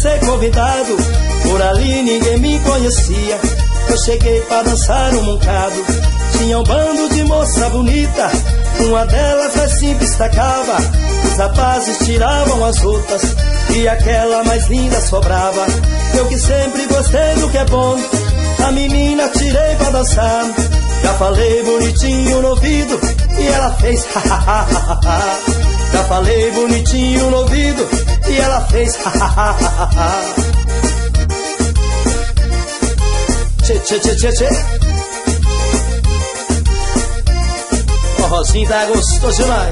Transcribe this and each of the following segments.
ser convidado. Por ali ninguém me conhecia. Eu cheguei pra dançar um moncado. Tinha um bando de moça bonita. Uma delas assim destacava. Os rapazes tiravam as outras e aquela mais linda sobrava. Eu que sempre gostei do que é bom, a menina tirei pra dançar. Já falei bonitinho no ouvido e ela fez ha-ha-ha-ha-ha. Já falei bonitinho no ouvido e ela fez ha-ha-ha-ha-ha. Tchê, tchê, tchê, tchê, tchê. O Rosinho tá gostoso demais.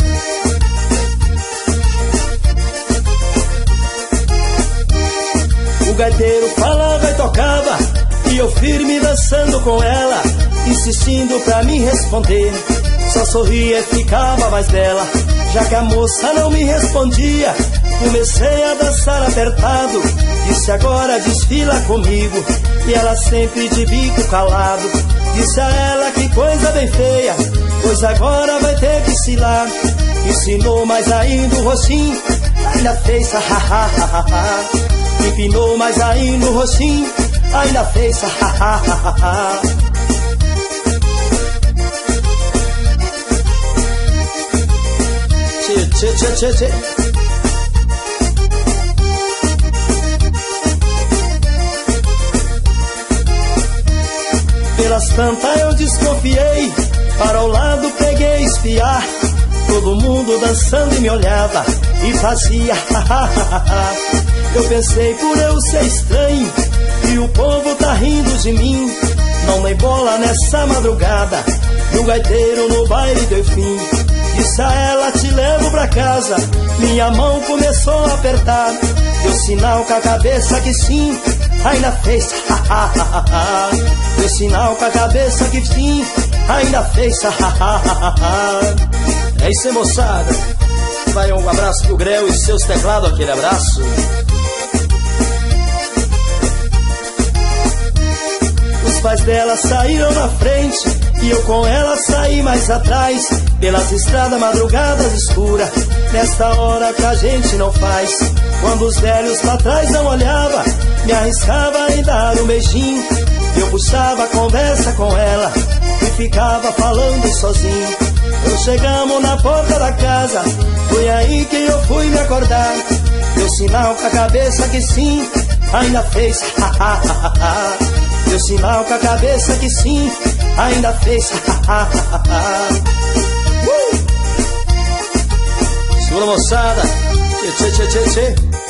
O gaiteiro falava e tocava e eu firme dançando com ela, insistindo pra me responder. Só sorria e ficava mais bela. Já que a moça não me respondia, comecei a dançar apertado. Disse agora desfila comigo, e ela sempre de bico calado. Disse a ela que coisa bem feia, pois agora vai ter que ensinar. Ensinou mais ainda o rostinho, ainda fez ha-ha-ha-ha-ha. Empinou mais ainda o rostinho, ainda fez ha-ha-ha-ha-ha. Tchê, tchê, tchê, tchê, tchê. Pelas tantas eu desconfiei, para o lado peguei espiar. Todo mundo dançando e me olhava e fazia ha-ha-ha-ha. Eu pensei por eu ser estranho e o povo tá rindo de mim. Não dei bola nessa madrugada e o gaiteiro no baile deu fim. Disse a ela, te levo pra casa. Minha mão começou a apertar. Deu sinal com a cabeça que sim, ainda fez ha-ha-ha-ha. Deu sinal com a cabeça que sim, ainda fez ha-ha-ha-ha. É isso aí, moçada. Vai um abraço pro Grel e seus teclados, aquele abraço. Os pais dela saíram na frente e eu com ela saí mais atrás, pelas estradas madrugadas escuras, nesta hora que a gente não faz. Quando os velhos pra trás não olhava, me arriscava em dar um beijinho. Eu puxava a conversa com ela e ficava falando sozinho. Quando chegamos na porta da casa, foi aí que eu fui me acordar. Deu sinal com a cabeça que sim, ainda fez ha-ha-ha-ha. Deu sinal com a cabeça que sim, ainda fez ha-ha-ha-ha. Segura, moçada. Tchê, tchê, tchê, tchê, tchê.